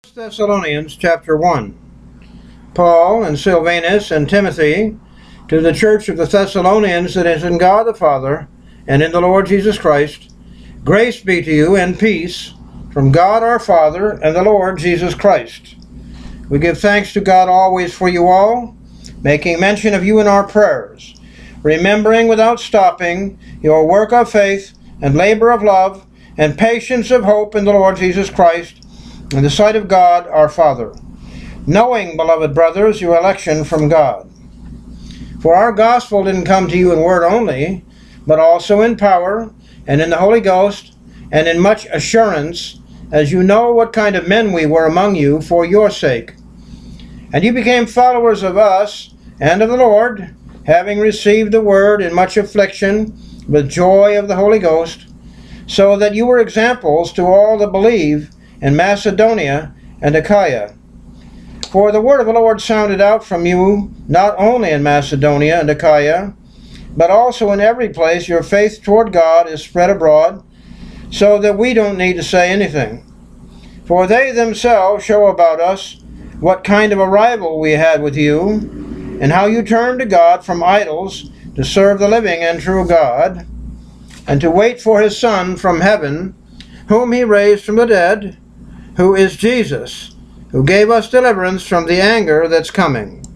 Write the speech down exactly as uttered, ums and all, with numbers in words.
Thessalonians chapter one. Paul and Silvanus and Timothy, to the church of the Thessalonians that is in God the Father and in the Lord Jesus Christ, grace be to you and peace from God our Father and the Lord Jesus Christ. We give thanks to God always for you all, making mention of you in our prayers, remembering without stopping your work of faith and labor of love and patience of hope in the Lord Jesus Christ, in the sight of God our Father, knowing, beloved brothers, your election from God. For our gospel didn't come to you in word only, but also in power, and in the Holy Ghost, and in much assurance, as you know what kind of men we were among you for your sake. And you became followers of us and of the Lord, having received the word in much affliction, with joy of the Holy Ghost, so that you were examples to all that believe in Macedonia and Achaia. For the word of the Lord sounded out from you, not only in Macedonia and Achaia, but also in every place your faith toward God is spread abroad, so that we don't need to say anything. For they themselves show about us what kind of arrival we had with you, and how you turned to God from idols to serve the living and true God, and to wait for his Son from heaven, whom he raised from the dead, who is Jesus, who gave us deliverance from the anger that's coming.